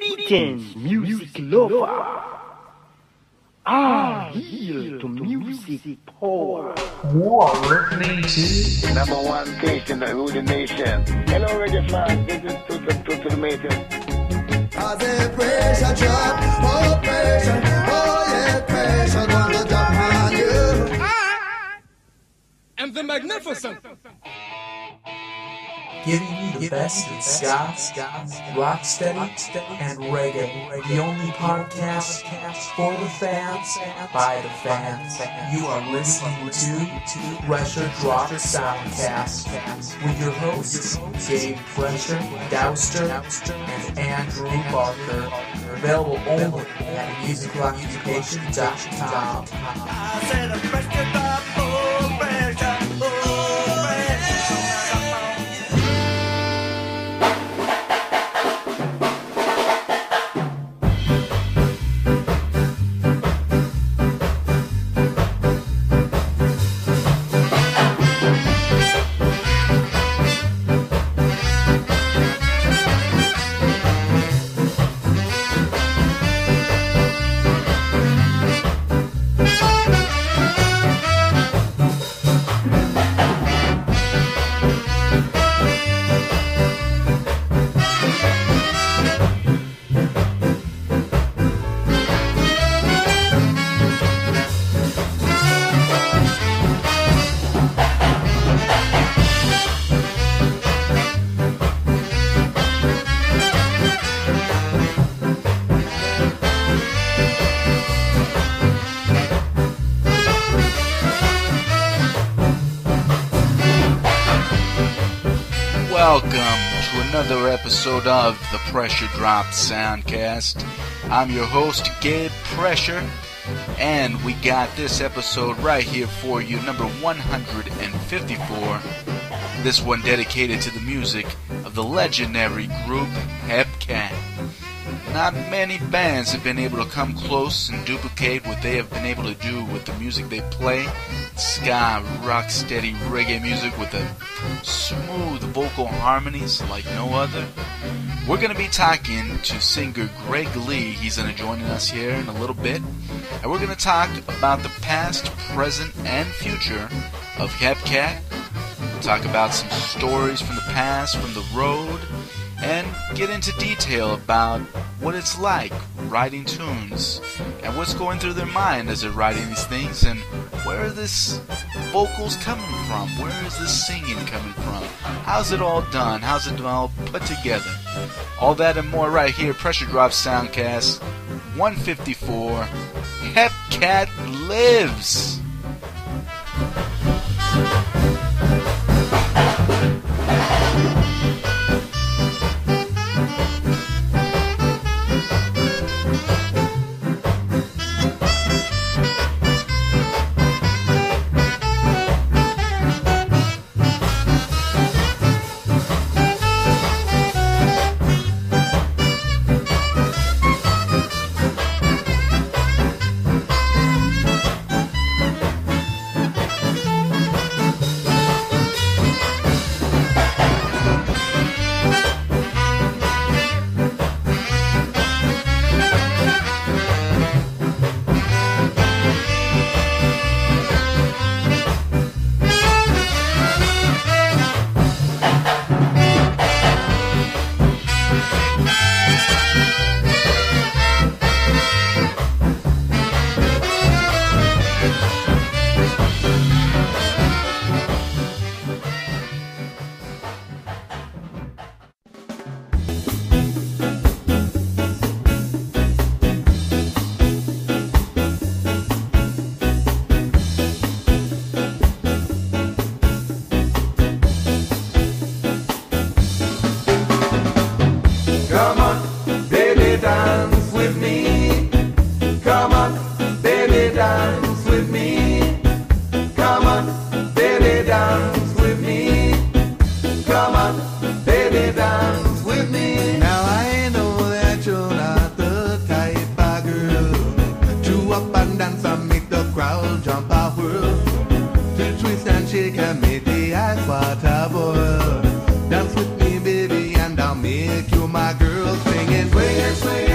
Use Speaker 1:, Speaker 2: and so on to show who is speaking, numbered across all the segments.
Speaker 1: Greetings, music lover. Heal to music power.
Speaker 2: You are listening to
Speaker 3: the number one station that rule the nation. Hello, reggae fans. This is to the Mason.
Speaker 4: As a pressure drop, oh pressure, oh yeah, pressure gonna drop on you.
Speaker 5: I am the magnificent.
Speaker 2: giving you the best in ska, rocksteady, and reggae. The only podcast for the fans, by the fans. You are listening to Pressure Drop Soundcast with your hosts, Gabe Pressure, Douster, and Andrew Barker. Available only at musicaloccupation.com.
Speaker 4: I said a pressure drop, oh pressure, oh pressure.
Speaker 6: Welcome to another episode of the Pressure Drop Soundcast. I'm your host, Gabe Pressure, and we got this episode right here for you, number 154. This one dedicated to the music of the legendary group Hepcat. Not many bands have been able to come close and duplicate what they have been able to do with the music they play. Ska, rock-steady reggae music with a smooth vocal harmonies like no other. We're going to be talking to singer Greg Lee. He's going to join us here in a little bit. And we're going to talk about the past, present, and future of Hepcat. We'll talk about some stories from the past, from the road, and get into detail about what it's like writing tunes and what's going through their mind as they're writing these things and where are this vocals coming from? Where is this singing coming from? How's it all done? How's it all put together? All that and more right here, Pressure Drop Soundcast 154. Hepcat lives!
Speaker 4: Dance with me, baby, and I'll make you my girl. Swinging, swinging, swinging.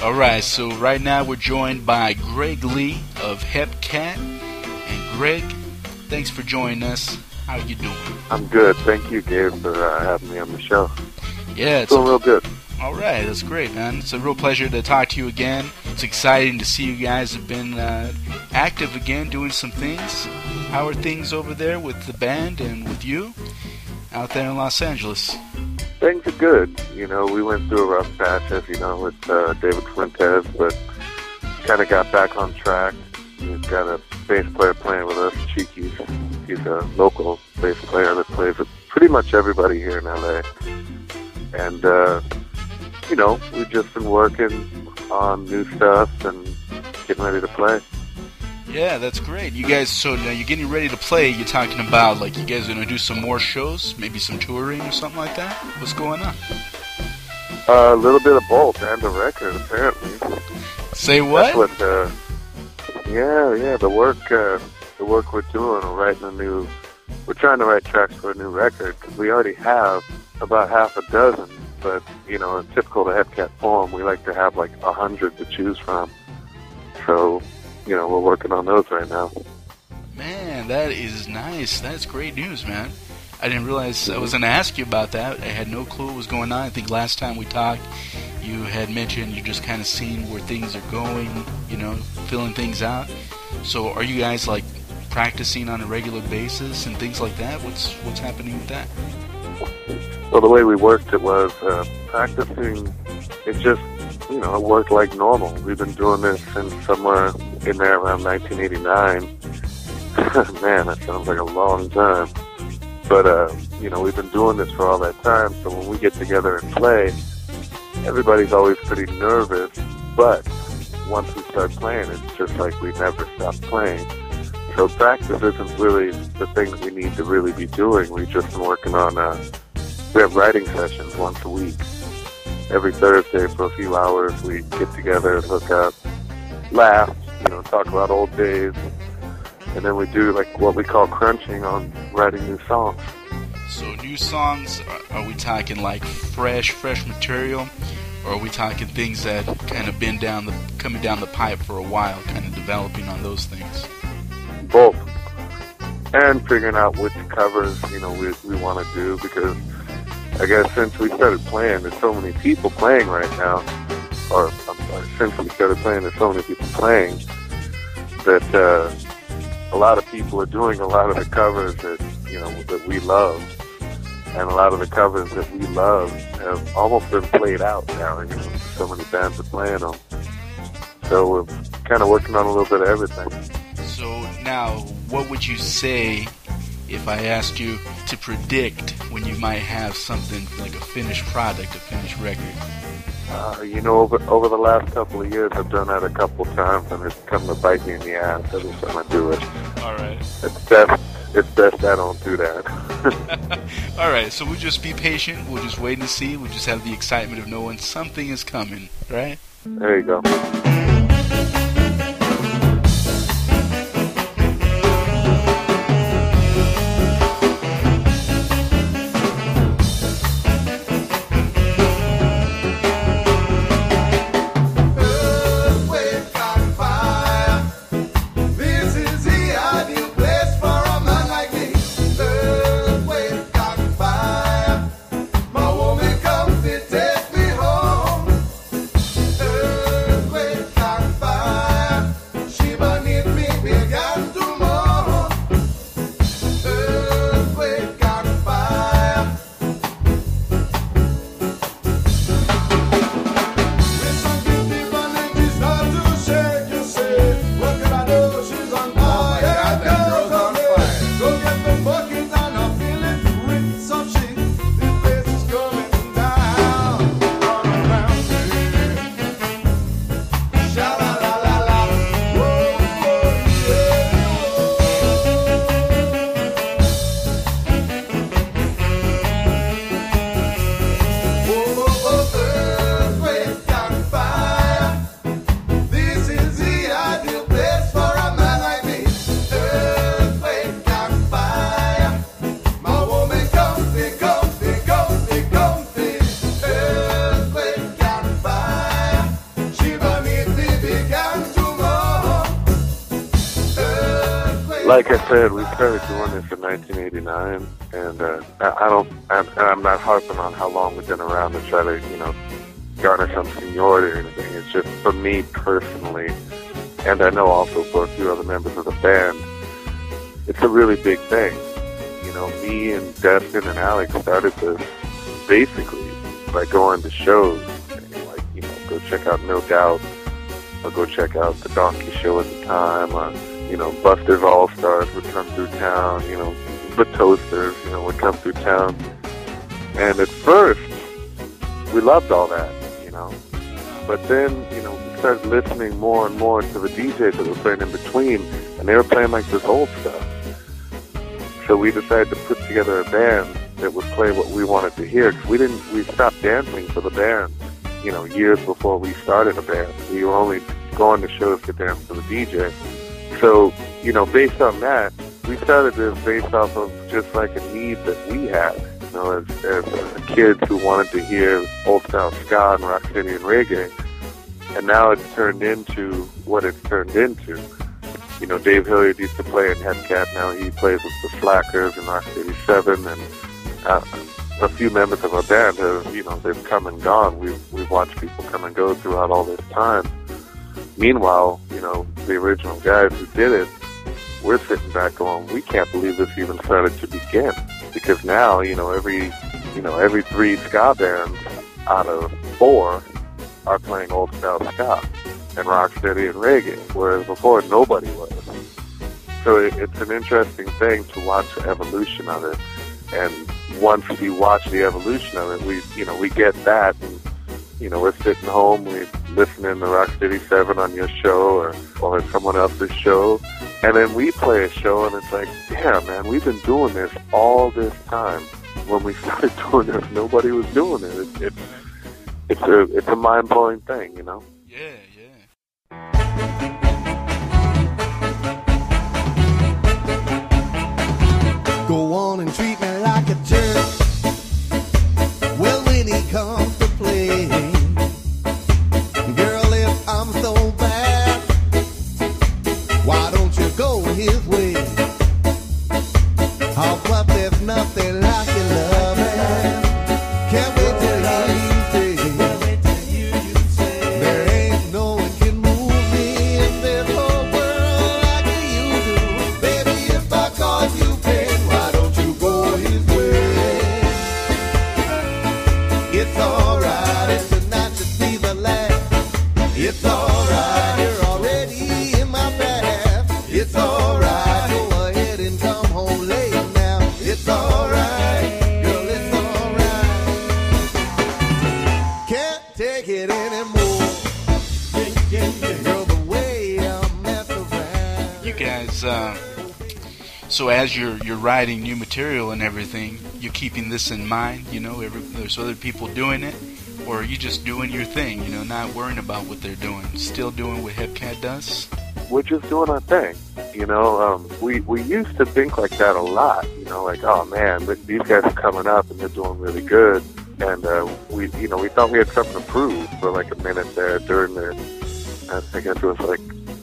Speaker 6: Alright, so right now we're joined by Greg Lee of Hepcat. And Greg, thanks for joining us. How you doing?
Speaker 7: I'm good. Thank you, Gabe, for having me on the show.
Speaker 6: Yeah, it's
Speaker 7: doing real good.
Speaker 6: Alright, that's great, man. It's a real pleasure to talk to you again. It's exciting to see you guys have been active again, doing some things. How are things over there with the band and with you out there in Los Angeles?
Speaker 7: Things are good. You know, we went through a rough patch, as you know, with David Fuentes, but kind of got back on track. We've got a bass player playing with us, Cheeky. He's a local bass player that plays with pretty much everybody here in LA. And, you know, we've just been working on new stuff and getting ready to play.
Speaker 6: Yeah, that's great. You guys, so now you're getting ready to play. You're talking about, like, you guys are going to do some more shows, maybe some touring or something like that? What's going on?
Speaker 7: A little bit of both and a record, apparently.
Speaker 6: Say what?
Speaker 7: That's what, the work we're doing, we're trying to write tracks for a new record, because we already have about half a dozen, but, you know, in typical the Hepcat form, we like to have like 100 to choose from. So, you know, we're working on those right now.
Speaker 6: Man, that is nice. That's great news, man. I didn't realize I was going to ask you about that. I had no clue what was going on. I think last time we talked, you had mentioned you just kind of seen where things are going, you know, filling things out. So are you guys, like, practicing on a regular basis and things like that? What's happening with that?
Speaker 7: Well, the way we worked it was practicing. It just, you know, it worked like normal. We've been doing this since somewhere in there around 1989. Man, that sounds like a long time. But, you know, we've been doing this for all that time, so when we get together and play, everybody's always pretty nervous, but once we start playing, it's just like we never stop playing. So practice isn't really the thing that we need to really be doing. We've just been working on, we have writing sessions once a week. Every Thursday for a few hours, we get together and hook up, laugh, you know, talk about old days, and then we do like what we call crunching on writing new songs.
Speaker 6: So new songs, are we talking like fresh material, or are we talking things that kind of been coming down the pipe for a while, kind of developing on those things?
Speaker 7: Both. And figuring out which covers, you know, we want to do, because I guess since we started playing, there's so many people playing right now, or I'm sorry, since we started playing, there's so many people playing that a lot of people are doing a lot of the covers that, you know, that we love, and a lot of the covers that we love have almost been played out now. You know, so many bands are playing them, so we're kind of working on a little bit of everything.
Speaker 6: So now, what would you say if I asked you to predict when you might have something like a finished product, a finished record?
Speaker 7: You know, over the last couple of years, I've done that a couple of times, and it's come to bite me in the ass every time I do it.
Speaker 6: All right.
Speaker 7: It's best I don't do that.
Speaker 6: All right, so we'll just be patient. We'll just wait and see. We'll just have the excitement of knowing something is coming, right?
Speaker 7: There you go. Like I said, we started doing this in 1989, and I'm not harping on how long we've been around to try to, garner some seniority or anything. It's just for me personally, and I know also for a few other members of the band, it's a really big thing. Me and Destin and Alex started this basically by going to shows, go check out No Doubt, or go check out the Donkey Show at the time, or Buster's All-Stars would come through town, the Toasters, would come through town. And at first, we loved all that, But then, we started listening more and more to the DJs that were playing in between, and they were playing like this old stuff. So we decided to put together a band that would play what we wanted to hear, because we stopped dancing for the band, years before we started a band. We were only going to shows to dance for the DJ. So, based on that, we started this based off of just like a need that we had, as kids who wanted to hear old-style ska and rocksteady and reggae. And now it's turned into what it's turned into. Dave Hilliard used to play in Hepcat. Now he plays with the Slackers and Rocksteady 7, and a few members of our band have, they've come and gone. We've watched people come and go throughout all this time. Meanwhile, the original guys who did it, we're sitting back going, we can't believe this even started to begin. Because now, every 3 ska bands out of 4 are playing old style ska and rocksteady and reggae, whereas before nobody was. So it's an interesting thing to watch the evolution of it. And once we watch the evolution of it, we get that, and we're sitting home, we're listening to Rocksteady 7 on your show or someone else's show, and then we play a show, and it's like, damn, man, we've been doing this all this time. When we started doing this, nobody was doing it. It's a mind-blowing thing,
Speaker 6: Yeah.
Speaker 4: Go on and treat me like a jerk. Well, when he comes to play, girl, if I'm so bad, why don't you go his way? Oh, but there's nothing like your loving. Can't wait till you say, there ain't no one can move me in this whole world like you do. Baby, if I cause you pain, why don't you go his way? It's alright if tonight should be the last. It's alright, you're already in my path. It's alright, go ahead and come home late now. It's alright, girl, it's alright. Can't take it anymore. Girl, the way I'm messed around.
Speaker 6: You guys, so as you're writing new material and everything, you're keeping this in mind, there's other people doing it, or are you just doing your thing, not worrying about what they're doing, still doing what Hepcat does?
Speaker 7: we're just doing our thing. We used to think like that a lot. Like, oh man, these guys are coming up and they're doing really good. And we thought we had something to prove for like a minute there during the, I guess it was like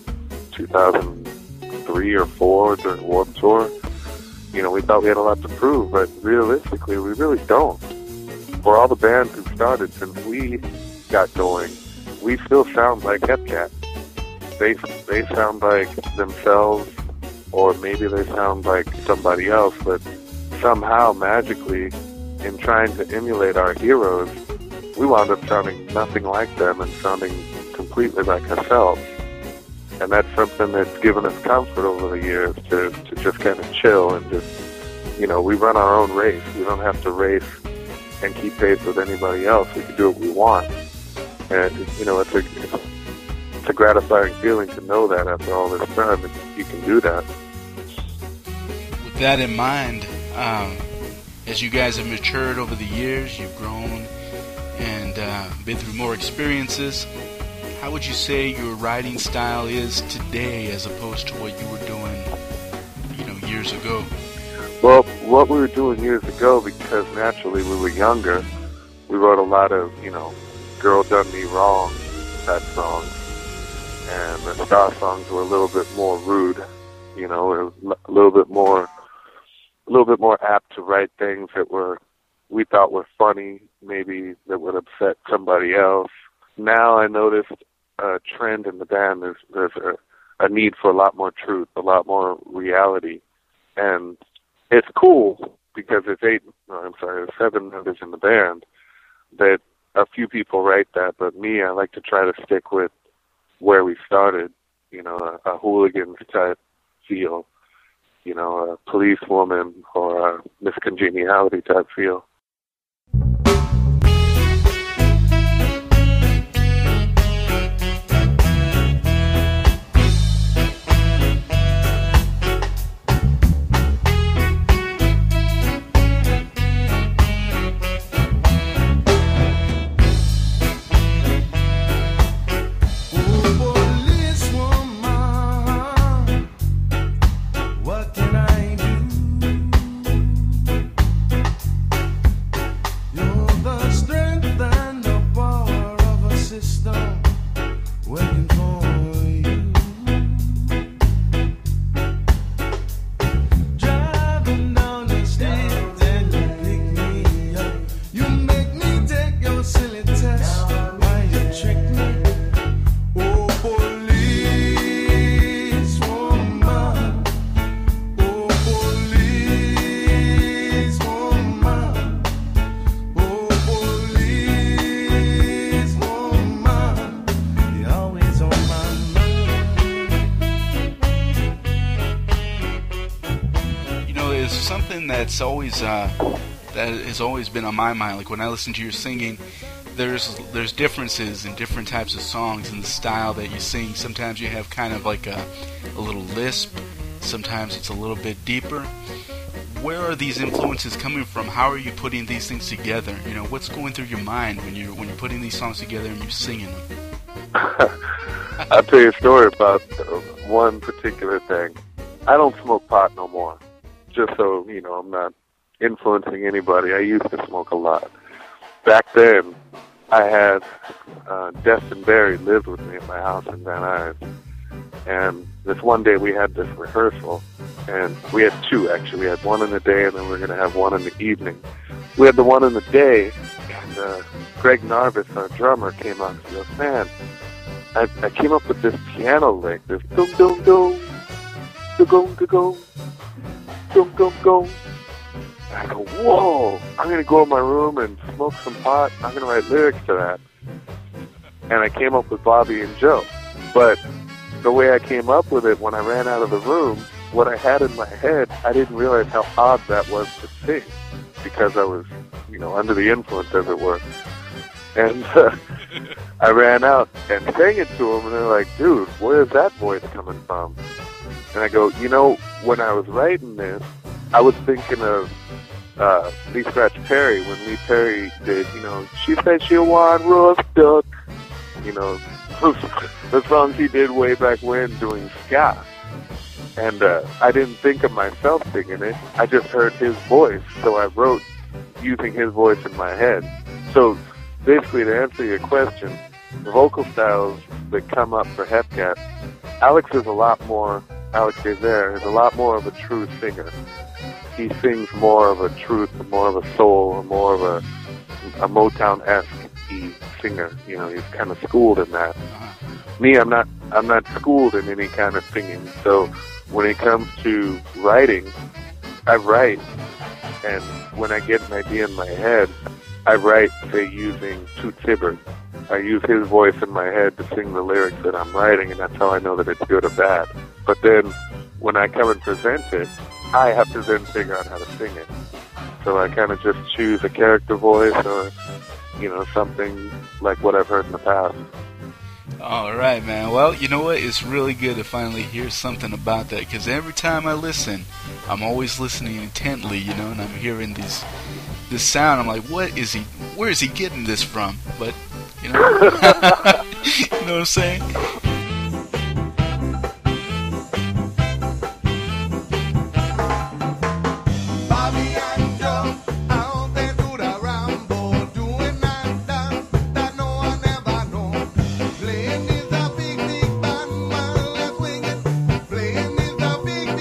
Speaker 7: 2003 or 4 during Warped Tour. We thought we had a lot to prove, but realistically, we really don't. For all the bands who started since we got going, we still sound like Hepcat. They sound like themselves, or maybe they sound like somebody else, but somehow, magically, in trying to emulate our heroes, we wound up sounding nothing like them and sounding completely like ourselves. And that's something that's given us comfort over the years to just kind of chill and just, we run our own race. We don't have to race and keep pace with anybody else. We can do what we want. And, it's a gratifying feeling to know that after all this time that you can do that.
Speaker 6: With that in mind, as you guys have matured over the years, you've grown and been through more experiences, how would you say your writing style is today as opposed to what you were doing, years ago?
Speaker 7: Well, what we were doing years ago, because naturally we were younger, we wrote a lot of, Girl Done Me Wrong type songs. And the ska songs were a little bit more rude. You know, we were a little bit more apt to write things that we thought were funny, maybe that would upset somebody else. Now I noticed a trend in the band. There's a need for a lot more truth, a lot more reality, and it's cool because there's 7 members in the band that a few people write that, but me, I like to try to stick with where we started, you know, a Hooligans type feel, you know, a Policewoman or a Miss Congeniality type feel.
Speaker 6: That's always that has always been on my mind. Like when I listen to your singing, there's differences in different types of songs and the style that you sing. Sometimes you have kind of like a little lisp. Sometimes it's a little bit deeper. Where are these influences coming from? How are you putting these things together? You know, what's going through your mind when you're putting these songs together and you're singing them?
Speaker 7: I'll tell you a story about one particular thing. I don't smoke pot no more. Just so, you know, I'm not influencing anybody. I used to smoke a lot. Back then, I had Destin Barry lived with me at my house in Van Nuys. And this one day we had this rehearsal. And we had 2, actually. We had one in the day, and then we were going to have one in the evening. We had the one in the day, and Greg Narvis, our drummer, came out and goes, "Man, I came up with this piano lick, this dum-dum-dum, da-gum-da-gum. Go. And I go, whoa, I'm going to go in my room and smoke some pot. I'm going to write lyrics to that. And I came up with Bobby and Joe. But the way I came up with it, when I ran out of the room, what I had in my head, I didn't realize how odd that was to sing because I was, you know, under the influence, as it were. And I ran out and sang it to them, and they're like, "Dude, where's that voice coming from?" And I go, you know, when I was writing this, I was thinking of Lee Scratch Perry, when Lee Perry did, you know, "She said she want roast duck," you know, the songs he did way back when doing ska. And I didn't think of myself singing it. I just heard his voice, so I wrote using his voice in my head. So basically, to answer your question, the vocal styles that come up for Hepcat, Alex Desire is a lot more of a true singer. He sings more of a truth, more of a soul, more of a Motown-esque singer. You know, he's kind of schooled in that. Me, I'm not schooled in any kind of singing. So when it comes to writing, I write, and when I get an idea in my head, I write, say, using Toots Hibbert. I use his voice in my head to sing the lyrics that I'm writing, and that's how I know that it's good or bad. But then, when I come and present it, I have to then figure out how to sing it. So I kind of just choose a character voice or, you know, something like what I've heard in the past.
Speaker 6: All right, man. Well, you know what? It's really good to finally hear something about that, because every time I listen, I'm always listening intently, you know, and I'm hearing this sound. I'm like, where is he getting this from? But, you know, you know what I'm saying?
Speaker 4: Playing is the big band, man, let's swing it. Playing is the big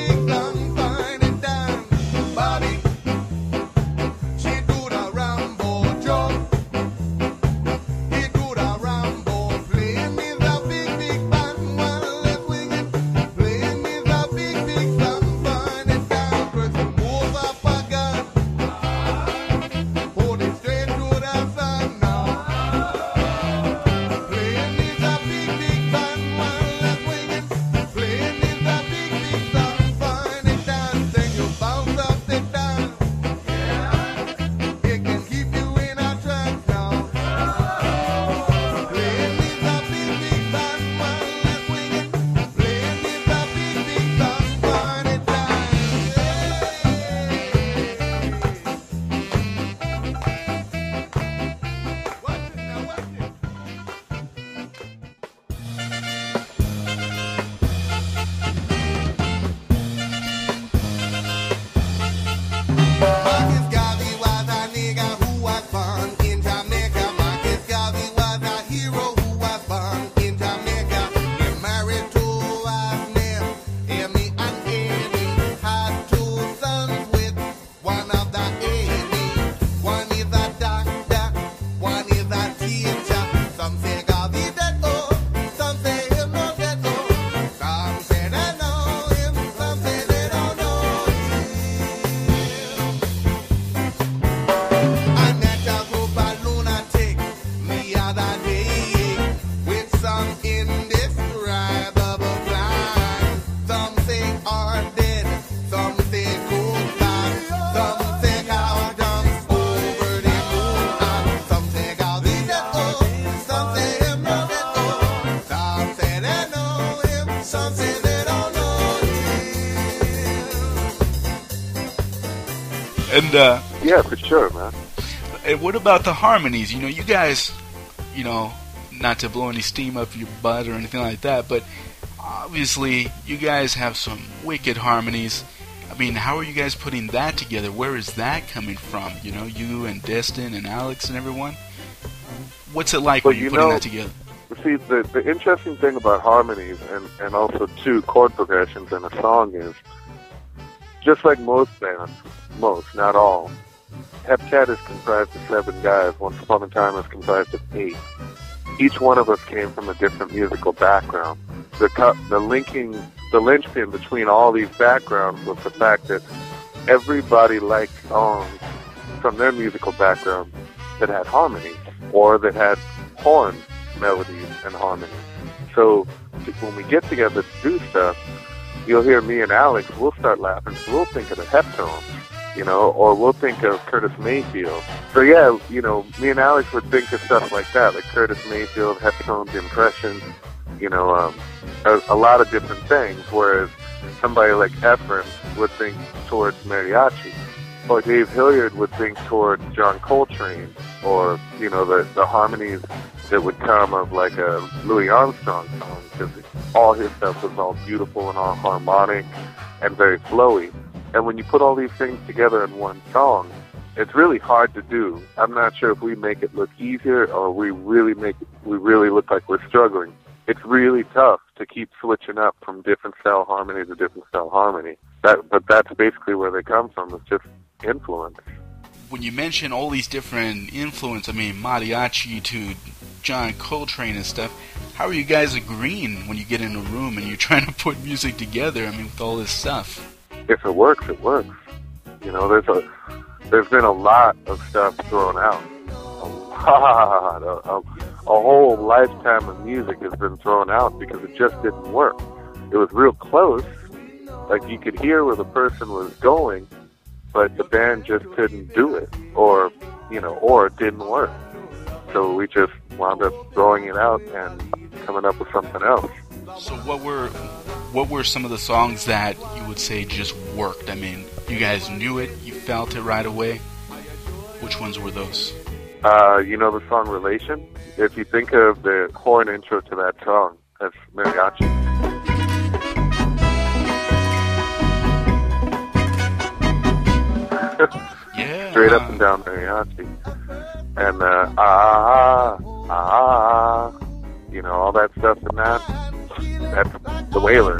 Speaker 6: And
Speaker 7: yeah, for sure, man.
Speaker 6: And what about the harmonies? You know, you guys, you know, not to blow any steam up your butt or anything like that, but obviously you guys have some wicked harmonies. I mean, how are you guys putting that together? Where is that coming from? You know, you and Destin and Alex and everyone? What's it like when you're putting that together?
Speaker 7: See, the interesting thing about harmonies and also, too, chord progressions in a song is, just like most bands, not all, Hepcat is comprised of 7 guys. Once Upon a Time is comprised of 8. Each one of us came from a different musical background. The linchpin between all these backgrounds was the fact that everybody liked songs from their musical background that had harmonies or that had horn melodies and harmony. So when we get together to do stuff, you'll hear me and Alex, we'll start laughing. We'll think of the Heptones, you know, or we'll think of Curtis Mayfield. So yeah, you know, me and Alex would think of stuff like that, like Curtis Mayfield, Heptones, Impressions, you know, a lot of different things, whereas somebody like Efren would think towards mariachi, or Dave Hilliard would think towards John Coltrane, or, you know, the harmonies that would come of like a Louis Armstrong song, because all his stuff was all beautiful and all harmonic and very flowy. And when you put all these things together in one song, it's really hard to do. I'm not sure if we make it look easier or we really look like we're struggling. It's really tough to keep switching up from different style harmony to different style harmony. But that's basically where they come from. It's just influence.
Speaker 6: When you mention all these different influence, I mean, mariachi to John Coltrane and stuff, how are you guys agreeing when you get in a room and you're trying to put music together, I mean, with all this stuff? If
Speaker 7: it works, it works. You know, there's been a lot of stuff thrown out. A whole lifetime of music has been thrown out because it just didn't work. It was real close, like you could hear where the person was going, but the band just couldn't do it, or it didn't work. So we just wound up throwing it out and coming up with something else.
Speaker 6: So what were some of the songs that you would say just worked? I mean, you guys knew it, you felt it right away. Which ones were those?
Speaker 7: You know the song Relation? If you think of the horn intro to that song, that's mariachi.
Speaker 6: Yeah.
Speaker 7: Straight up and down mariachi. And you know, all that stuff in that's the Wailers.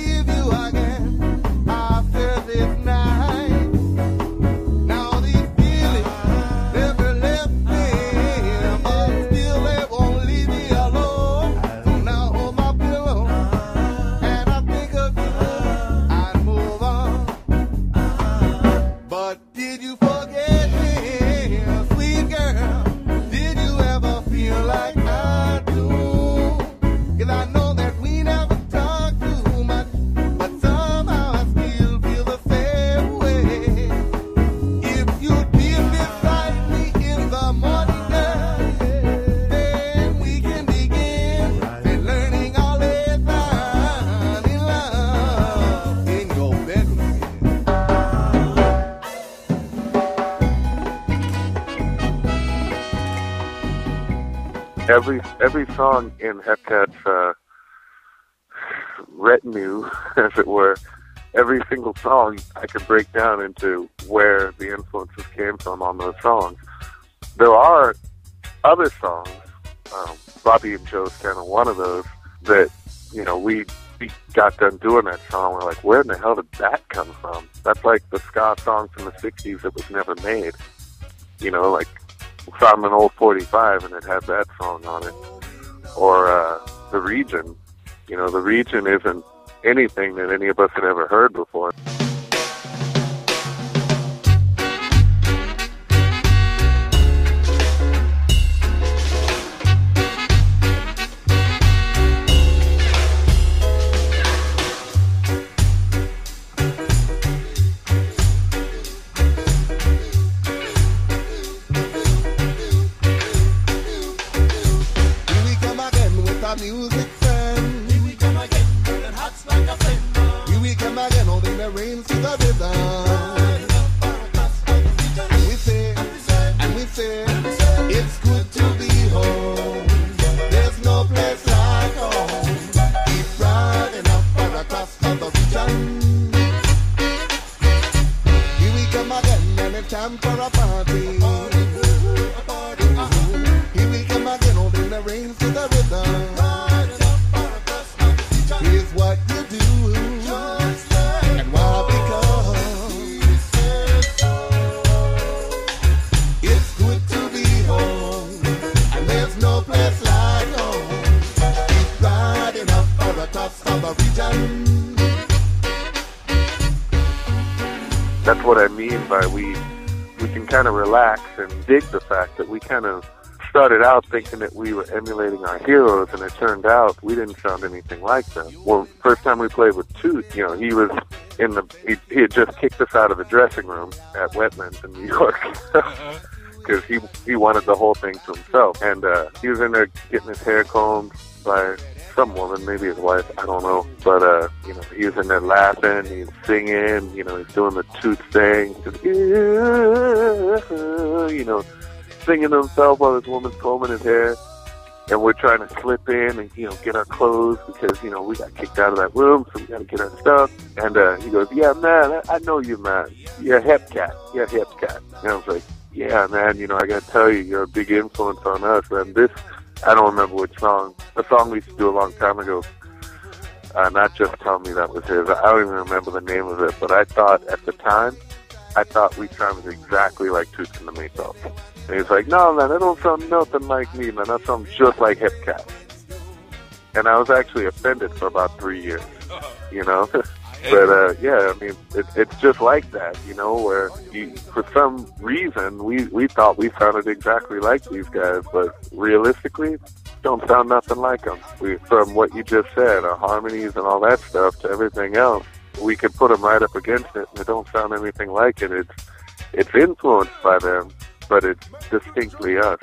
Speaker 7: Every song in Hepcat's retinue, as it were, every single song I can break down into where the influences came from on those songs. There are other songs, Bobby and Joe's kind of one of those, that, you know, we got done doing that song, we're like, where in the hell did that come from? That's like the ska song from the 60s that was never made. You know, like, found an old 45 and it had that song on it. Or The Region. You know, The Region isn't anything that any of us had ever heard before.
Speaker 4: Music friend. Here we come again, burning hot like a flame. Here we come again, holding the rain
Speaker 7: whereby we can kind of relax and dig the fact that we kind of started out thinking that we were emulating our heroes, and it turned out we didn't sound anything like them. Well, first time we played with Toots, you know, he was he had just kicked us out of the dressing room at Wetlands in New York. Because he wanted the whole thing to himself. And he was in there getting his hair combed by some woman, maybe his wife, I don't know. But, you know, he was in there laughing, he's singing, you know, he's doing the Toots thing. Just, you know, singing to himself while this woman's combing his hair. And we're trying to slip in and, you know, get our clothes because, you know, we got kicked out of that room, so we got to get our stuff. And he goes, yeah, man, I know you, man. You're a hip cat. You're a hip cat. And I was like, yeah, man, you know, I got to tell you, you're a big influence on us. And this, I don't remember which song, a song we used to do a long time ago, Not Just Tell Me, that was his. I don't even remember the name of it, but I thought at the time, we sounded exactly like Toots and the Maytals. And he's like, no, man, that don't sound nothing like me, man. That sounds just like Hip Cat. And I was actually offended for about 3 years, you know? But, yeah, I mean, it's just like that, you know, where for some reason we thought we sounded exactly like these guys, but realistically, don't sound nothing like them. From what you just said, our harmonies and all that stuff to everything else, we could put them right up against it, and it don't sound anything like it. It's influenced by them, but it's distinctly us.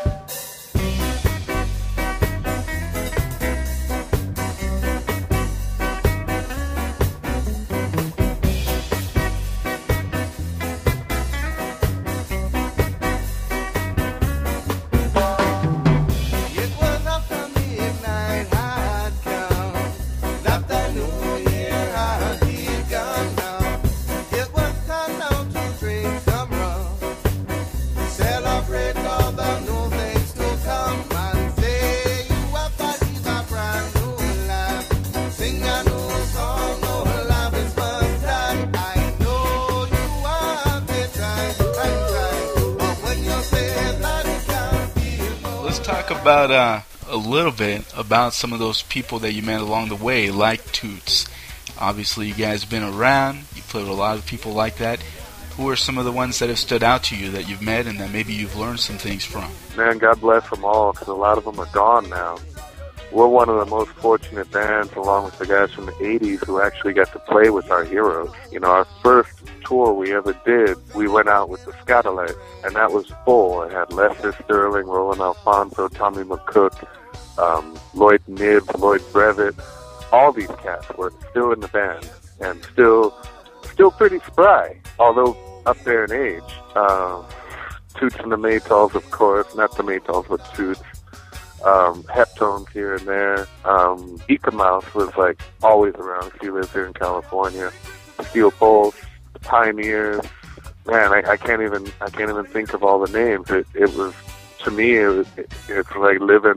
Speaker 6: About a little bit about some of those people that you met along the way, like Toots. Obviously, you guys have been around. You played with a lot of people like that. Who are some of the ones that have stood out to you that you've met and that maybe you've learned some things from?
Speaker 7: Man, God bless them all, because a lot of them are gone now. We're one of the most fortunate bands, along with the guys from the 80s, who actually got to play with our heroes. You know, our first tour we ever did, we went out with the Scatolites, and that was full. It had Lester Sterling, Roland Alfonso, Tommy McCook, Lloyd Nibbs, Lloyd Brevitt. All these cats were still in the band and still pretty spry, although up there in age. Toots and the Maytals, of course, not the Maytals, but Toots. Heptones here and there. Eek-A-Mouse was like always around. She lives here in California. Steel Pulse, the Pioneers. Man, I can't even think of all the names. It was, to me, it's like living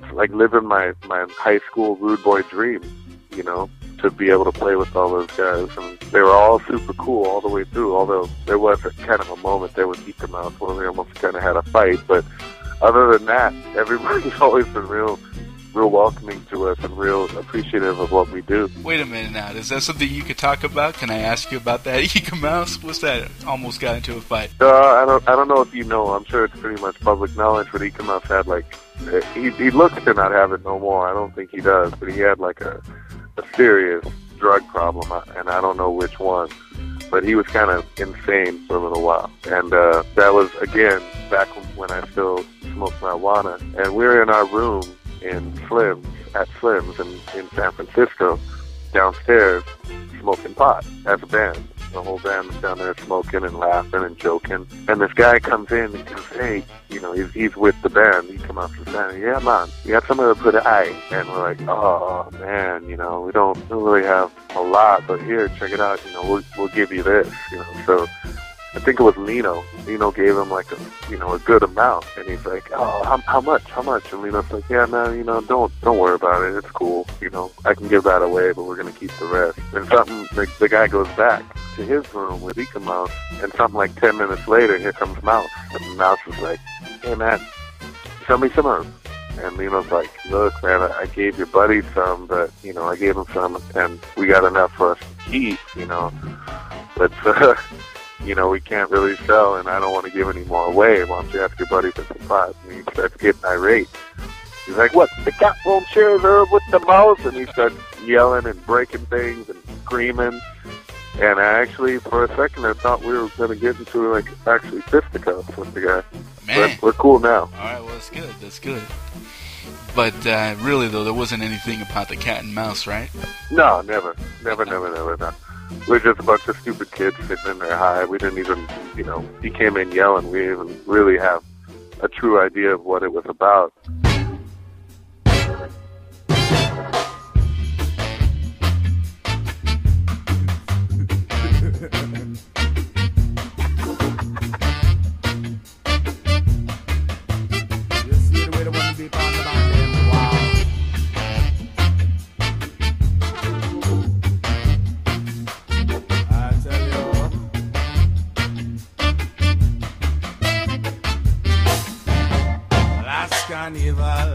Speaker 7: my high school rude boy dream, you know, to be able to play with all those guys. And they were all super cool all the way through, although there was kind of a moment there with Eek-A-Mouse where we almost kind of had a fight. But other than that, everybody's always been real welcoming to us and real appreciative of what we do.
Speaker 6: Wait a minute now, is that something you could talk about? Can I ask you about that Eek-A-Mouse? What's that? Almost got into a fight.
Speaker 7: I don't know if you know. I'm sure it's pretty much public knowledge, but Eek-A-Mouse had like, he looks to not have it no more. I don't think he does, but he had like a serious drug problem, and I don't know which one. But he was kind of insane for a little while. And that was, again, back when I still smoked marijuana. And we were in our room in Slim's in San Francisco, downstairs, smoking pot as a band. The whole band was down there smoking and laughing and joking. And this guy comes in and goes, hey, you know, he's with the band. He come up to the band, yeah, man, you got somewhere to put an eye. And we're like, oh, man, you know, we don't really have a lot, but here, check it out, you know, we'll give you this, you know. So I think it was Lino. Lino gave him like a good amount, and he's like, oh, how much? And Lino's like, yeah, man, you know, don't worry about it. It's cool, you know, I can give that away, but we're gonna keep the rest. And the guy goes back to his room with Eek-A-Mouse, and something like 10 minutes later, here comes Mouse, and Mouse is like, hey, man, sell me some herb. And Lino's like, look, man, I gave your buddy some, but, you know, I gave him some, and we got enough for us to keep, you know. Let's, you know, we can't really sell, and I don't want to give any more away. Why don't you ask your buddy for supplies? And he starts getting irate. He's like, what, the cat won't share his herb with the mouse? And he starts yelling and breaking things and screaming. And I actually, for a second, I thought we were going to get into, like, actually fisticuffs with the guy.
Speaker 6: Man.
Speaker 7: But we're cool now.
Speaker 6: All right, well, that's good. That's good. But really, though, there wasn't anything about the cat and mouse, right?
Speaker 7: No, never. No. We're just a bunch of stupid kids sitting in there high. We didn't even, you know, he came in yelling. We didn't even really have a true idea of what it was about.
Speaker 4: Carnival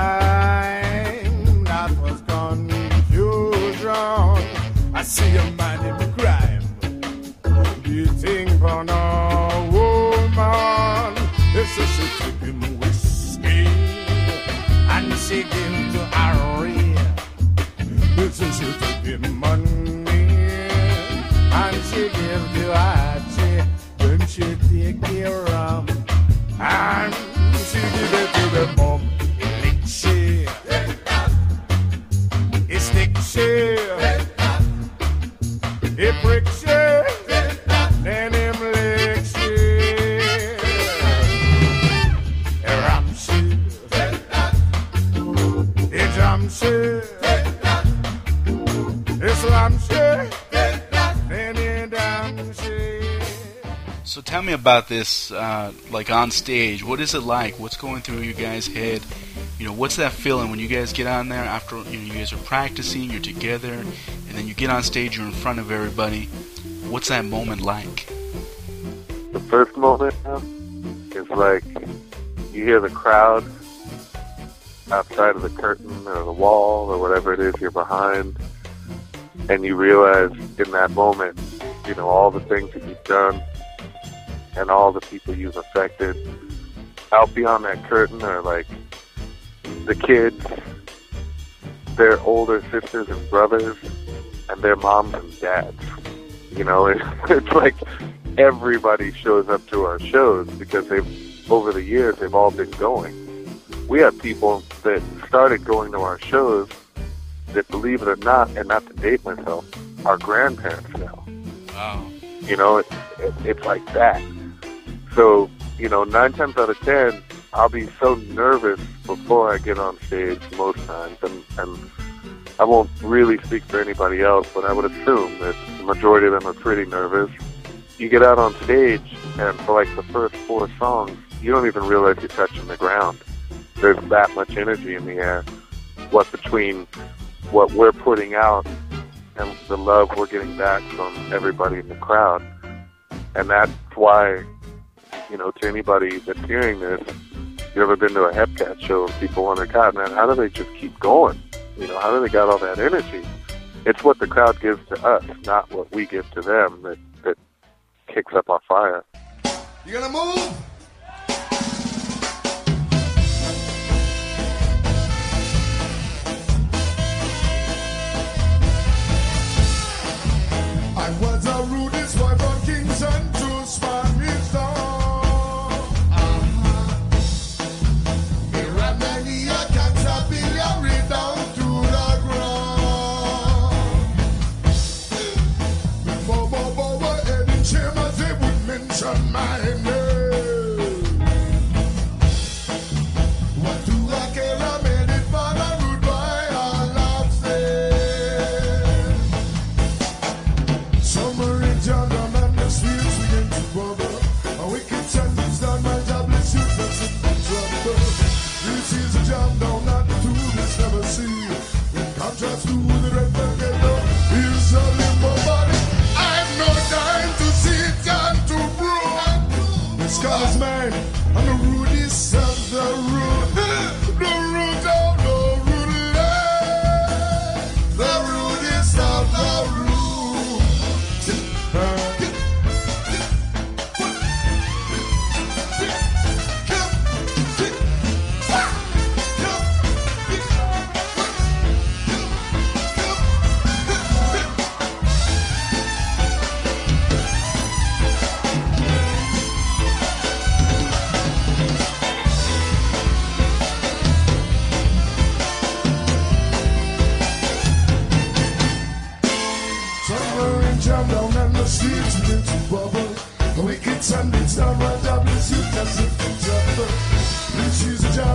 Speaker 4: time, that was confusion. I see a man in crime, beating on a woman. This is she took him whiskey, and she gave to Harry. This is she took him money, and she gave to Archie. Then she take care of, and she give it to the mom. Elixir, it's Dixie, it bricks you, then him Lixir, a Ramsey, it's Ramsey, it's Ramsey, then it Ramsey.
Speaker 6: So tell me about this, like on stage. What is it like? What's going through your guys' head? You know, what's that feeling when you guys get on there after, you know, you guys are practicing, you're together, and then you get on stage, you're in front of everybody. What's that moment like?
Speaker 7: The first moment is like you hear the crowd outside of the curtain or the wall or whatever it is you're behind, and you realize in that moment, you know, all the things that you've done and all the people you've affected. Out beyond that curtain are like the kids, their older sisters and brothers, and their moms and dads. You know, it's like everybody shows up to our shows because over the years they've all been going. We have people that started going to our shows that, believe it or not, and not to date myself, are grandparents now.
Speaker 6: Wow.
Speaker 7: You know, it's like that. So, you know, 9 times out of 10, I'll be so nervous before I get on stage most times, and I won't really speak for anybody else, but I would assume that the majority of them are pretty nervous. You get out on stage, and for like the first 4 songs, you don't even realize you're touching the ground. There's that much energy in the air. What between what we're putting out and the love we're getting back from everybody in the crowd. And that's why, you know, to anybody that's hearing this, you ever been to a Hepcat show and people wonder, God, man, how do they just keep going? You know, how do they got all that energy? It's what the crowd gives to us, not what we give to them, that kicks up our fire.
Speaker 4: You gonna move? I was a rudest boy from Kingston to Spanish Town. There are many a caterpillar down to the ground. Before Bobo were heading chambers, they would mention my name.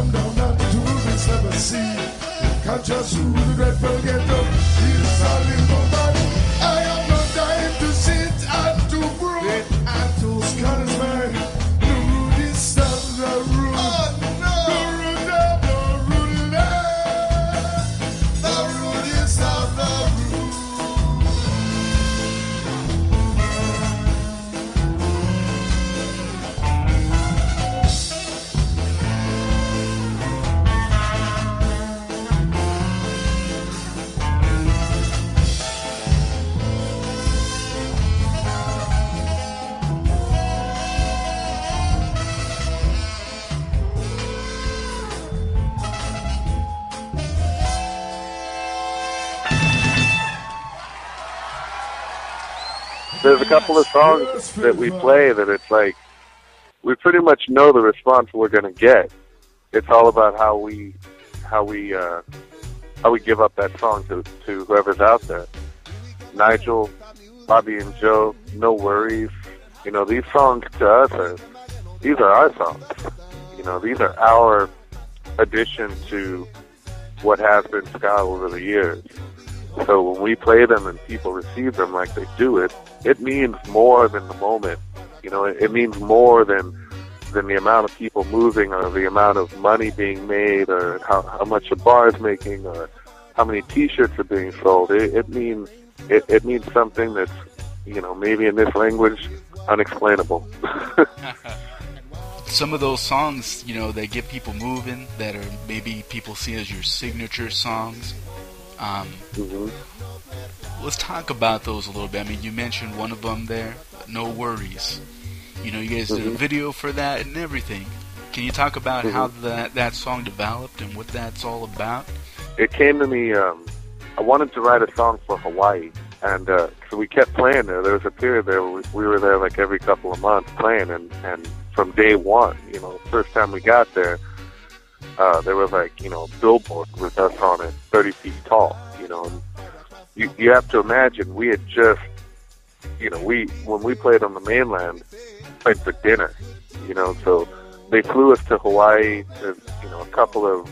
Speaker 8: come down to the seven sea. Catch us through the dreadful ghetto. It's all in my body. I have no time to sit and to brood and to scan his mind. The root is of the root. Oh no! The root of the root. The root is of the root.
Speaker 7: There's a couple of songs that we play that it's like we pretty much know the response we're going to get. It's all about how we give up that song to whoever's out there. Nigel, Bobby and Joe, No Worries. You know, these songs to us these are our songs. You know, these are our addition to what has been ska over the years. So when we play them and people receive them like they do, it means more than the moment. You know, it means more than the amount of people moving or the amount of money being made or how much a bar is making or how many T-shirts are being sold. It means something that's, you know, maybe in this language, unexplainable.
Speaker 6: Some of those songs, you know, that get people moving, that are maybe people see as your signature songs. Let's talk about those a little bit. I mean, you mentioned one of them there, No Worries. You know, you guys did a video for that and everything. Can you talk about how that song developed and what that's all about?
Speaker 7: It came to me, I wanted to write a song for Hawaii, and so we kept playing there. There was a period there where we were there like every couple of months playing, and from day one, you know, first time we got there, there was like, you know, a billboard with us on it, 30 feet tall, you know. And you have to imagine, we had just, you know, when we played on the mainland, played for dinner, you know, so they flew us to Hawaii, you know, a couple of,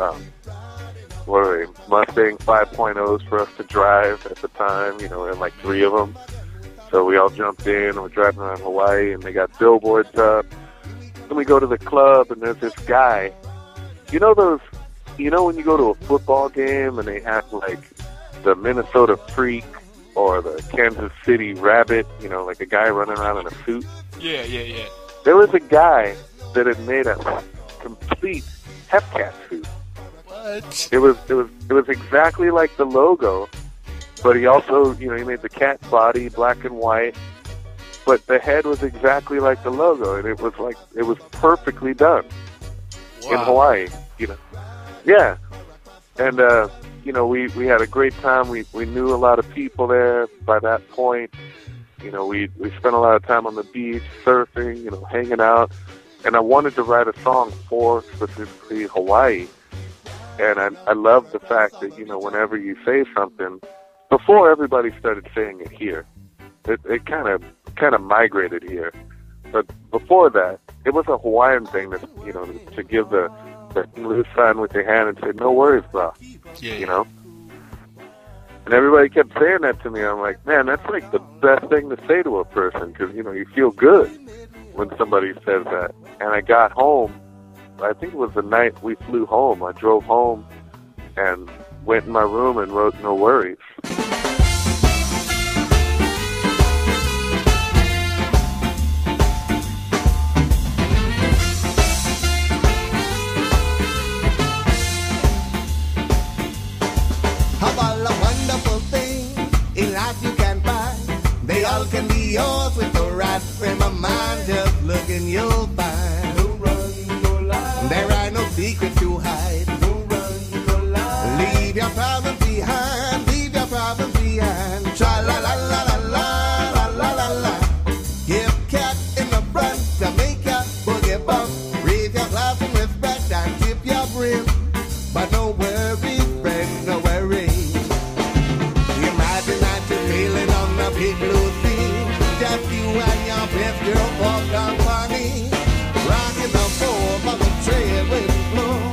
Speaker 7: what are they, Mustang 5.0s for us to drive at the time, you know, and like 3 of them. So we all jumped in, and we're driving around Hawaii, and they got billboards up. Then we go to the club, and there's this guy. You know when you go to a football game and they have like the Minnesota Freak or the Kansas City Rabbit, you know, like a guy running around in a suit?
Speaker 6: Yeah.
Speaker 7: There was a guy that had made a complete Hepcat suit.
Speaker 6: What?
Speaker 7: It was exactly like the logo, but he also, you know, he made the cat body black and white, but the head was exactly like the logo, and it was perfectly done.
Speaker 6: Wow.
Speaker 7: In Hawaii, you know. Yeah. And you know, we had a great time. We knew a lot of people there by that point. You know, we spent a lot of time on the beach, surfing, you know, hanging out. And I wanted to write a song for specifically Hawaii. And I love the fact that, you know, whenever you say something, before everybody started saying it here, it kind of migrated here. But before that, it was a Hawaiian thing that, you know, to give the loose sign with your hand and say, no worries, bro.
Speaker 6: Yeah.
Speaker 7: You know? And everybody kept saying that to me. I'm like, man, that's like the best thing to say to a person, because, you know, you feel good when somebody says that. And I got home, I think it was the night we flew home. I drove home and went in my room and wrote No Worries.
Speaker 4: How about a wonderful thing in life you can find? They all can be yours with the right frame of mind. Just look and you'll find. No run, no lie. There are no secrets to hide. No run, no lie. Leave your problems behind. Leave your problems behind. Try la la la la la la la la la. Give cat in the front to make ya boogie bump. Raise your glass in respect and tip your brim. But no worries, friend, no worries. Imagine that you're sailing on the big blue sea. Just you and your best girl walk down funny. Rocking the floor of the trail with the floor.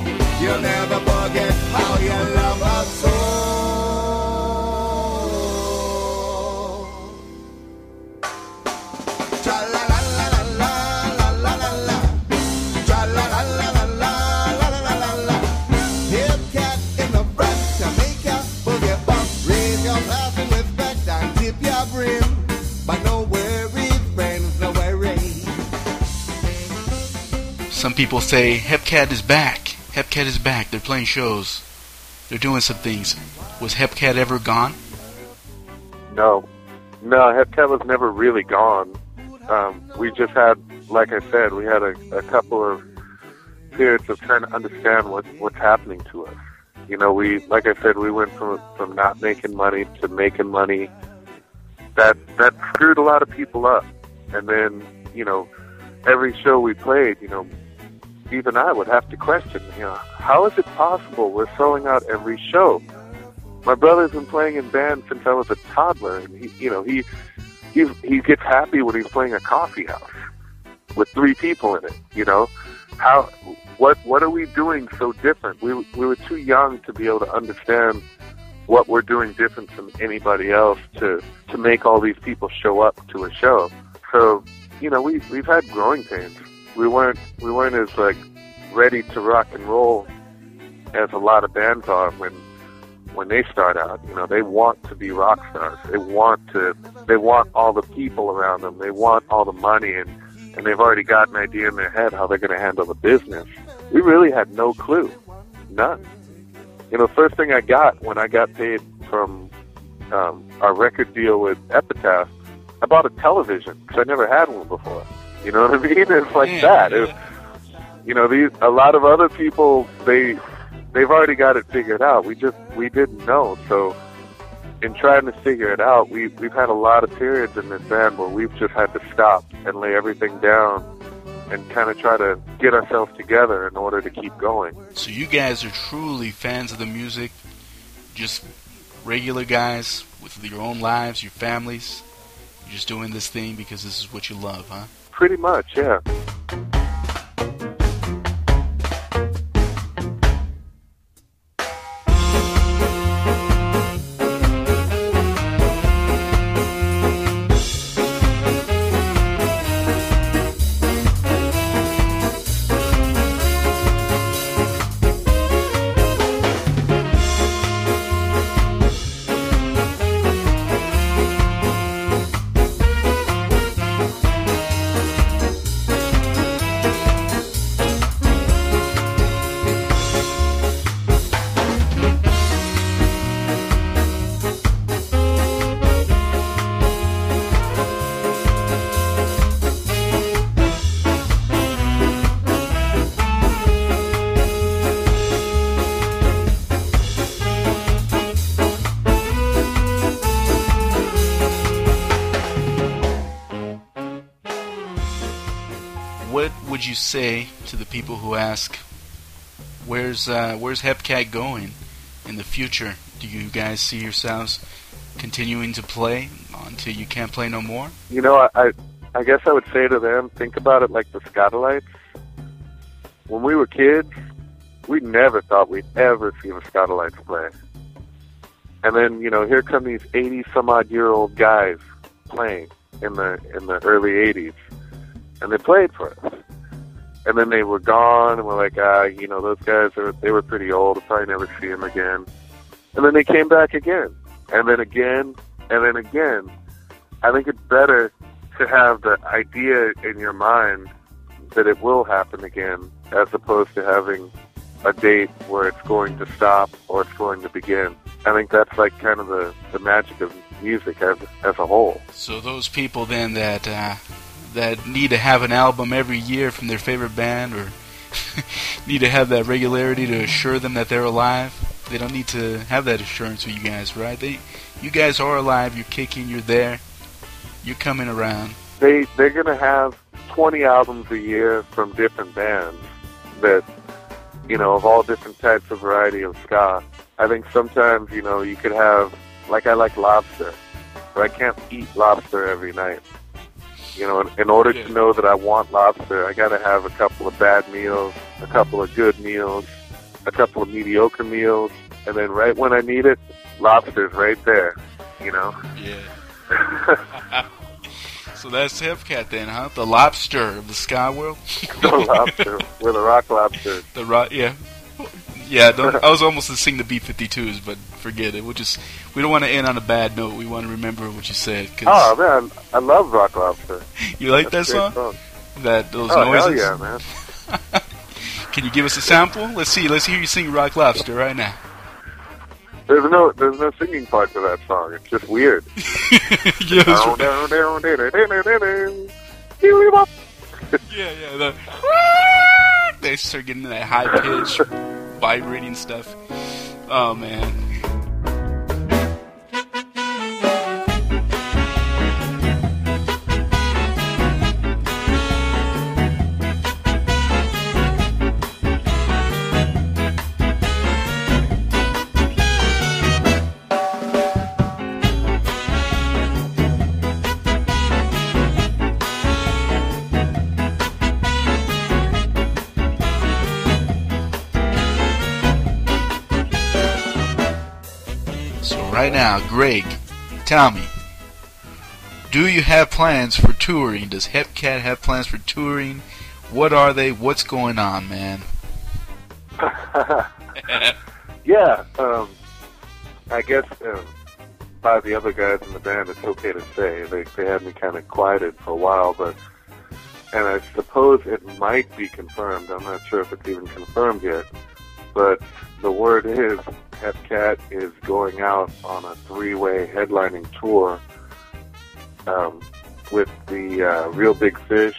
Speaker 6: people say, Hepcat is back. Hepcat is back. They're playing shows. They're doing some things. Was Hepcat ever gone?
Speaker 7: No, Hepcat was never really gone. We just had, like I said, we had a couple of periods of trying to understand what's happening to us. You know, like I said, we went from not making money to making money. That screwed a lot of people up. And then, you know, every show we played, you know, even I would have to question, you know, how is it possible we're selling out every show? My brother's been playing in bands since I was a toddler, and he gets happy when he's playing a coffee house with 3 people in it. You know, what are we doing so different? We were too young to be able to understand what we're doing different from anybody else to make all these people show up to a show. So, you know, we've had growing pains. We weren't as like ready to rock and roll as a lot of bands are when they start out. You know, they want to be rock stars. They want all the people around them. They want all the money, and they've already got an idea in their head how they're going to handle the business. We really had no clue. None. You know, first thing I got when I got paid from our record deal with Epitaph, I bought a television because I never had one before. You know what I mean? It's like that. You know, a lot of other people, they've already got it figured out. We didn't know. So in trying to figure it out, we've had a lot of periods in this band where we've just had to stop and lay everything down and kind of try to get ourselves together in order to keep going.
Speaker 6: So you guys are truly fans of the music, just regular guys with your own lives, your families. You're just doing this thing because this is what you love, huh?
Speaker 7: Pretty much, yeah.
Speaker 6: What would you say to the people who ask, where's Hepcat going in the future? Do you guys see yourselves continuing to play until you can't play no more?
Speaker 7: You know, I guess I would say to them, think about it like the Skatalites. When we were kids, we never thought we'd ever see the Skatalites play. And then, you know, here come these 80-some-odd-year-old guys playing in the early 80s. And they played for us. And then they were gone, and we're like, you know, those guys, they were pretty old. I'll probably never see them again. And then they came back again. And then again, and then again. I think it's better to have the idea in your mind that it will happen again, as opposed to having a date where it's going to stop or it's going to begin. I think that's like kind of the magic of music as a whole.
Speaker 6: So those people then that need to have an album every year from their favorite band, or need to have that regularity to assure them that they're alive, they don't need to have that assurance with you guys, right? You guys are alive, you're kicking, you're there, you're coming around.
Speaker 7: They're going to have 20 albums a year from different bands that, you know, of all different types of variety of ska. I think sometimes, you know, you could have, like I like lobster, but I can't eat lobster every night. You know, in order to know that I want lobster, I got to have a couple of bad meals, a couple of good meals, a couple of mediocre meals, and then right when I need it, lobster's right there, you know?
Speaker 6: Yeah. So that's Hepcat then, huh? The lobster of the ska world?
Speaker 7: The lobster. We're the rock lobsters.
Speaker 6: The rock, yeah. Yeah, I was almost to sing the B-52s, but forget it. We don't want to end on a bad note. We want to remember what you said.
Speaker 7: Oh, man, I love Rock Lobster.
Speaker 6: You like that song? Those noises?
Speaker 7: Hell yeah, man.
Speaker 6: Can you give us a sample? Let's see. Let's hear you sing Rock Lobster right now.
Speaker 7: There's no singing part to that song. It's just weird.
Speaker 6: Yeah, yeah. They start getting that high pitch, vibrating stuff. Oh man. Right now, Greg, tell me, do you have plans for touring? Does Hepcat have plans for touring? What are they? What's going on, man?
Speaker 7: Yeah, I guess by the other guys in the band, it's okay to say. They had me kind of quieted for a while, and I suppose it might be confirmed. I'm not sure if it's even confirmed yet, but the word is Hepcat is going out on a 3-way headlining tour with the Real Big Fish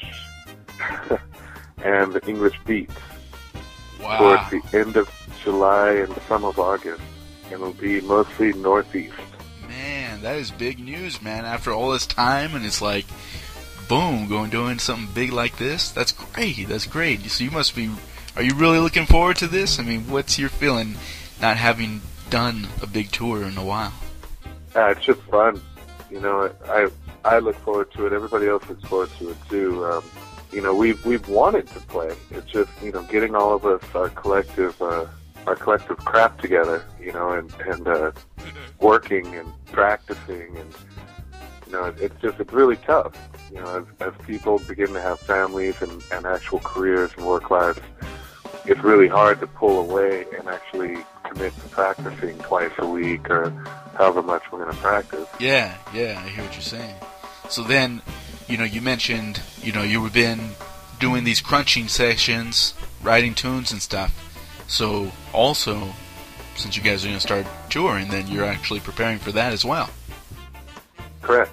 Speaker 7: and the English Beats towards the end of July and some of August. It'll be mostly Northeast.
Speaker 6: Man, that is big news, man. After all this time, and it's like, boom, doing something big like this. That's great. That's great. So you must be. Are you really looking forward to this? I mean, what's your feeling? Not having done a big tour in a while.
Speaker 7: It's just fun. You know, I look forward to it. Everybody else looks forward to it too. You know, we've wanted to play. It's just, you know, getting all of us our collective crap together. You know, and working and practicing, and you know, it's really tough. You know, as people begin to have families and actual careers and work lives, it's really hard to pull away and actually commit to practicing twice a week or however much we're going to practice.
Speaker 6: Yeah, I hear what you're saying. So then, you know, you mentioned, you know, you've been doing these crunching sessions, writing tunes and stuff. So also, since you guys are going to start touring, then you're actually preparing for that as well.
Speaker 7: Correct.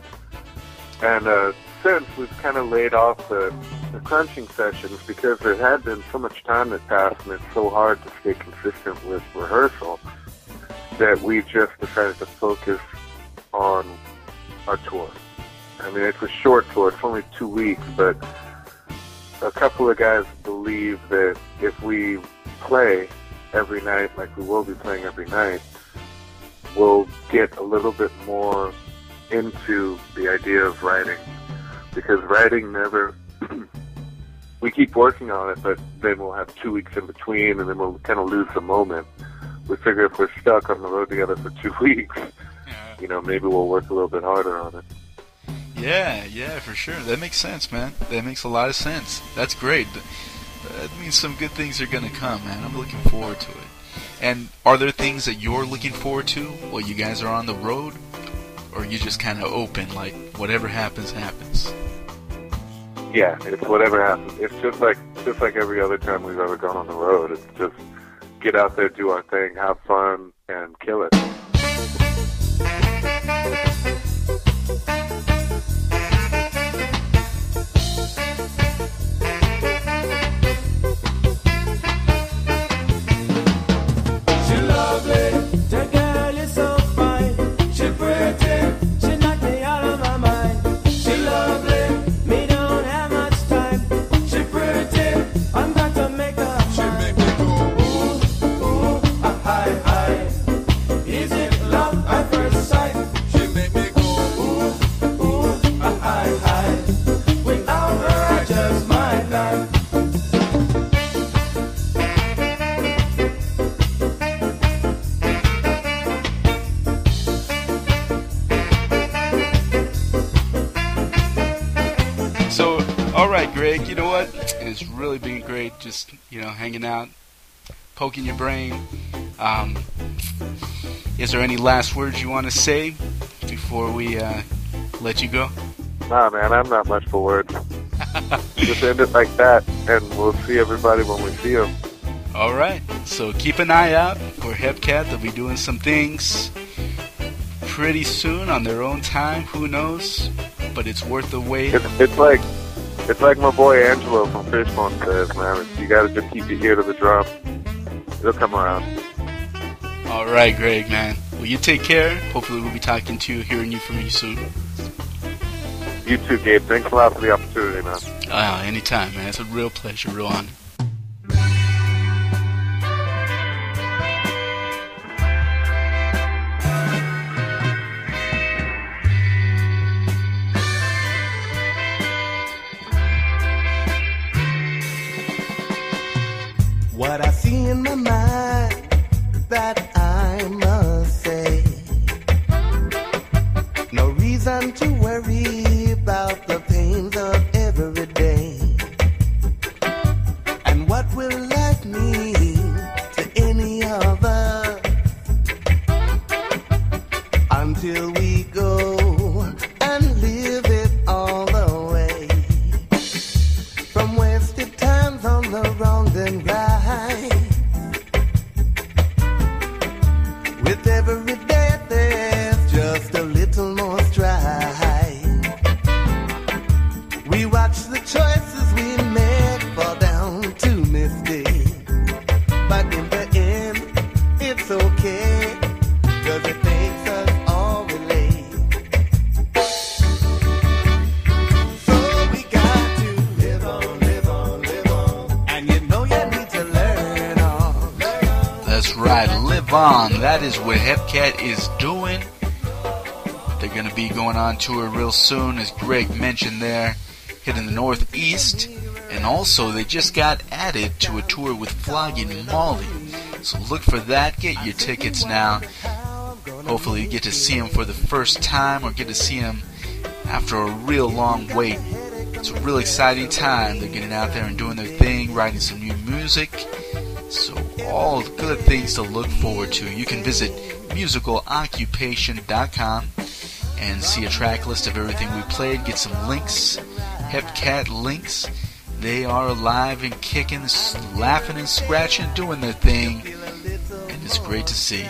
Speaker 7: And since we've kind of laid off the crunching sessions because there had been so much time that passed and it's so hard to stay consistent with rehearsal, that we just decided to focus on our tour. I mean, it's a short tour. It's only 2 weeks, but a couple of guys believe that if we play every night like we will be playing every night, we'll get a little bit more into the idea of writing. Because writing never... we keep working on it, but then we'll have 2 weeks in between, and then we'll kind of lose the moment. We figure if we're stuck on the road together for 2 weeks, you know, maybe we'll work a little bit harder on it.
Speaker 6: Yeah, for sure. That makes sense, man. That makes a lot of sense. That's great. That means some good things are going to come, man. I'm looking forward to it. And are there things that you're looking forward to while you guys are on the road? Or are you just kind of open, like, whatever happens, happens?
Speaker 7: Yeah, it's whatever happens. It's just like every other time we've ever gone on the road. It's just get out there, do our thing, have fun, and kill it.
Speaker 6: Greg, you know what? It's really been great just, you know, hanging out, poking your brain. Is there any last words you want to say before we let you go?
Speaker 7: Nah, man, I'm not much for words. Just end it like that, and we'll see everybody when we see them.
Speaker 6: Alright, so keep an eye out for Hepcat. They'll be doing some things pretty soon on their own time. Who knows? But it's worth the wait.
Speaker 7: It's like my boy Angelo from Fishbone says, man. You gotta just keep your ear to the drum. It'll come around.
Speaker 6: Alright, Greg, man. Well, you take care. Hopefully we'll be talking to you, hearing from you soon.
Speaker 7: You too, Gabe. Thanks a lot for the opportunity, man.
Speaker 6: Anytime, man. It's a real pleasure, real honor.
Speaker 4: What I see in my mind that I must say. No reason to worry about the pains of every day. And what will life mean to any of us until we go and live it all the way? From wasted times on the wrong and right. With every day there's just a little more strife. We watch the choices we make fall down to mistakes. But in the end, it's okay, 'cause it makes us all relate. So we got to live on, live on, live on. And you know you need to learn on.
Speaker 6: That's right, live on. That is what Hepcat is doing. They're going to be going on tour real soon, as Greg mentioned there, hitting the Northeast. And also, they just got added to a tour with Flogging Molly. So look for that. Get your tickets now. Hopefully you get to see them for the first time or get to see them after a real long wait. It's a real exciting time. They're getting out there and doing their thing, writing some new music. So all good things to look forward to. You can visit musicaloccupation.com and see a track list of everything we played. Get some links, Hepcat links. They are alive and kicking, laughing and scratching, doing their thing. And it's great to see.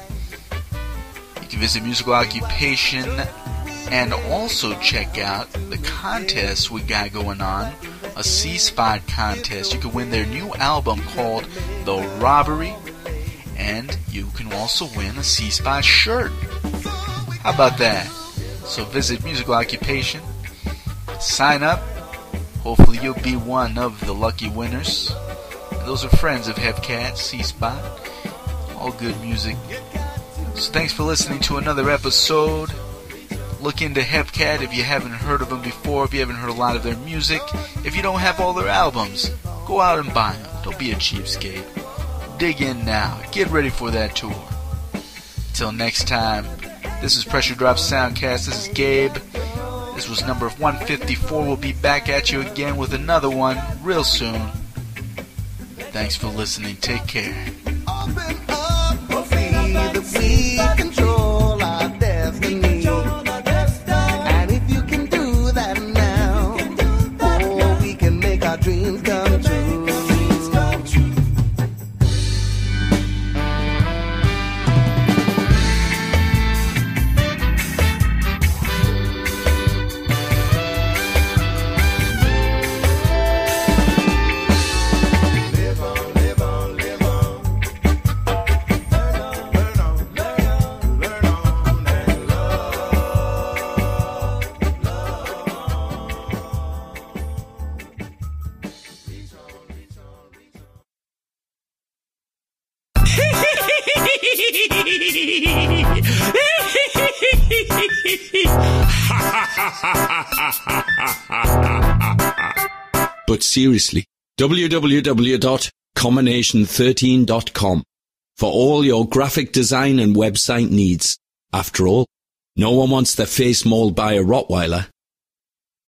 Speaker 6: You can visit Musical Occupation and also check out the contest we got going on. A C-Spot contest. You can win their new album called The Robbery, and you can also win a C-Spot shirt. How about that? So visit Musical Occupation, sign up. Hopefully you'll be one of the lucky winners. And those are friends of Hepcat, C-Spot. All good music. So thanks for listening to another episode. Look into Hepcat if you haven't heard of them before, if you haven't heard a lot of their music. If you don't have all their albums, go out and buy them. Don't be a cheapskate. Dig in now. Get ready for that tour. Till next time, this is Pressure Drop Soundcast. This is Gabe. This was number 154. We'll be back at you again with another one real soon. Thanks for listening. Take care.
Speaker 4: Open up, see that we control our destiny. And if you can do that now, oh, we can make our dreams come true.
Speaker 9: But seriously, www.combination13.com for all your graphic design and website needs. After all, no one wants their face mauled by a Rottweiler.